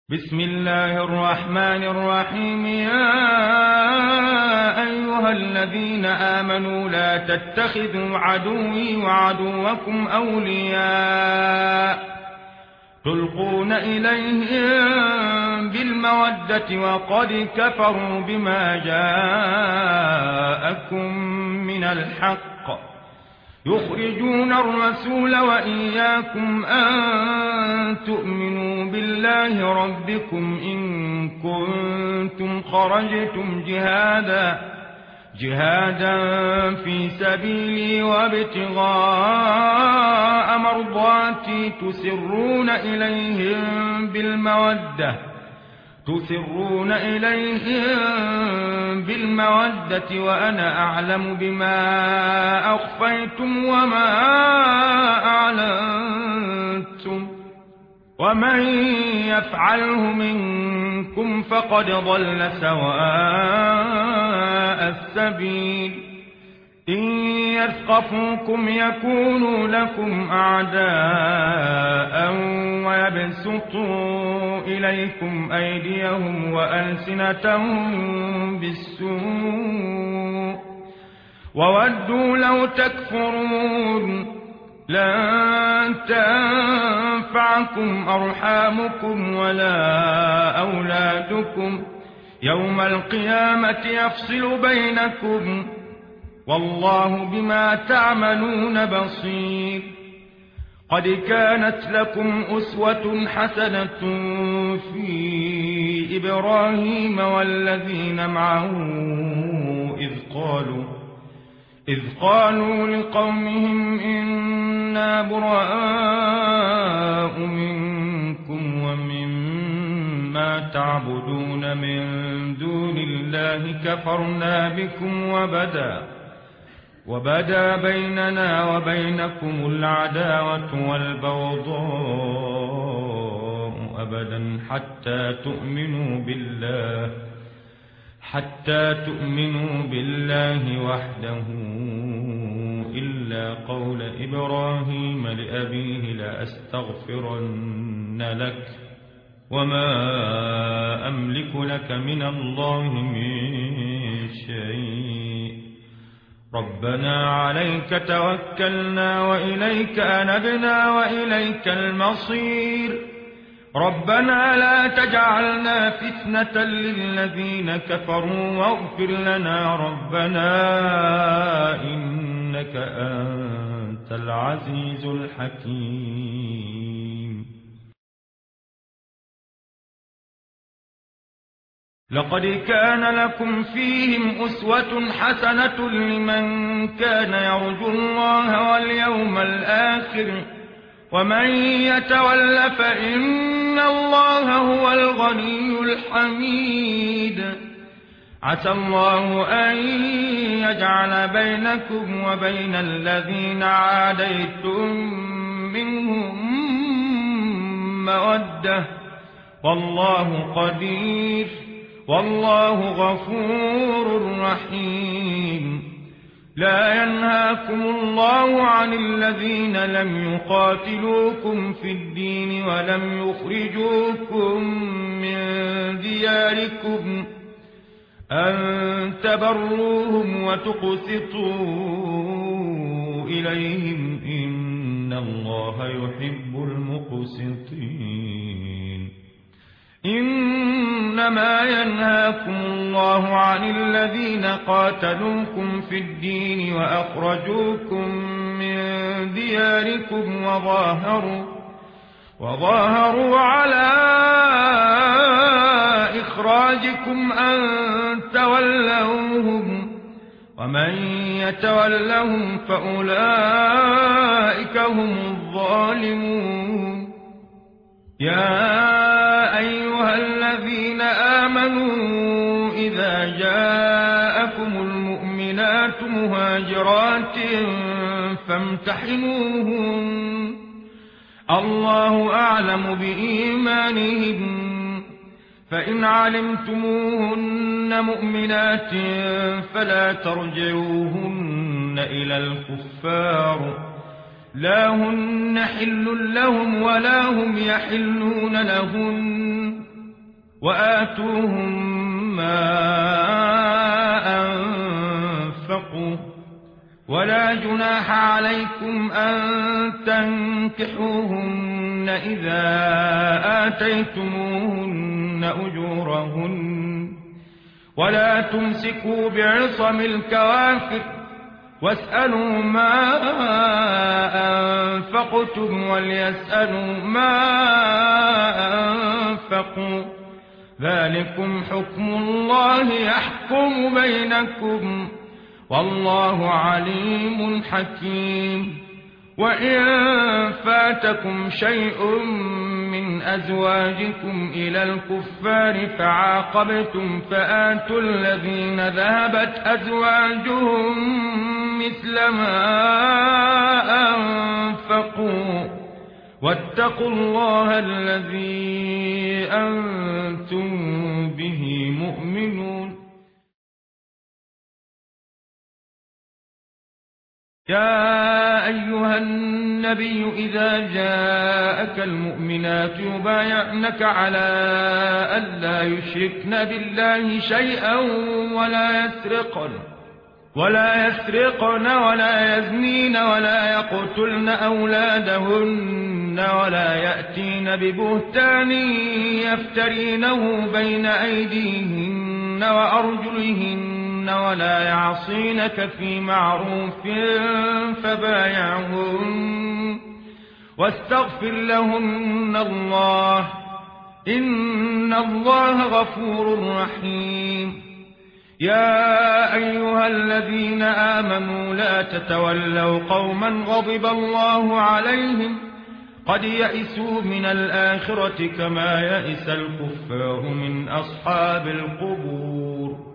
بسم الله الرحمن الرحيم. يا أيها الذين آمنوا لا تتخذوا عدوي وعدوكم أولياء تلقون إليهم بالمودة وقد كفروا بما جاءكم من الحق يخرجون الرسول وإياكم أن تؤمنوا بالله ربكم إن كنتم خرجتم جهادا في سبيلي وابتغاء مرضاتي تسرون إليهم بالمودة وأنا أعلم بما أخفيتم وما أعلنتم ومن يفعله منكم فقد ضل سواء السبيل. إن يثقفوكم يكونوا لكم أعداء ويبسطوا إليكم أيديهم وألسنتهم بالسوء وودوا لو تكفرون. لن تنفعكم أرحامكم ولا أولادكم يوم القيامة يفصل بينكم والله بما تعملون بصير. قد كانت لكم أسوة حسنة في إبراهيم والذين معه إذ قالوا لقومهم إنا براء منكم ومما تعبدون من دون الله كفرنا بكم وبدا بيننا وبينكم العداوة والبغضاء أبدا حتى تؤمنوا بالله وحده إلا قول إبراهيم لأبيه لأستغفرن لك وما أملك لك من الله من شيء ربنا عليك توكلنا وإليك أنبنا وإليك المصير. ربنا لا تجعلنا فتنة للذين كفروا واغفر لنا ربنا إنك أنت العزيز الحكيم. لقد كان لكم فيهم أسوة حسنة لمن كان يرجو الله واليوم الآخر ومن يتول فإن الله هو الغني الحميد. عسى الله أن يجعل بينكم وبين الذين عاديتم منهم مودة والله قدير والله غفور رحيم. لا ينهاكم الله عن الذين لم يقاتلوكم في الدين ولم يخرجوكم من دياركم أن تبروهم وتقسطوا إليهم إن الله يحب المقسطين. إنما ينهاكم الله عن الذين قاتلوكم في الدين وأخرجوكم من دياركم وظاهروا على إخراجكم أن تولوهم ومن يتولهم فأولئك هم الظالمون. يا أيها الذين آمنوا إذا جاءكم المؤمنات مهاجرات فامتحنوهن الله أعلم بإيمانهن فإن علمتموهن مؤمنات فلا ترجعوهن إلى الكفار لا هن حل لهم ولا هم يحلون لهن وآتوهم ما أنفقوا ولا جناح عليكم أن تنكحوهن إذا آتيتموهن أجورهن ولا تمسكوا بعصم الكوافر واسألوا ما أنفقتم وليسألوا ما أنفقوا ذلكم حكم الله يحكم بينكم والله عليم حكيم. وإن فاتكم شيء من أزواجكم إلى الكفار فعاقبتم فآتوا الذين ذهبت أزواجهم مثل ما أنفقوا واتقوا الله الذي أنتم به مؤمنون. يا أيها النبي إذا جاءك المؤمنات يبايعنك على ألا يشركن بالله شيئا ولا يسرقن ولا يزنين ولا يقتلن أولادهن ولا يأتين ببهتان يفترينه بين أيديهن وأرجلهن ولا يعصينك في معروف فبايعهن واستغفر لهن الله إن الله غفور رحيم. يا أيها الذين آمنوا لا تتولوا قوما غضب الله عليهم قد يئسوا من الآخرة كما يئس الكفار من أصحاب القبور.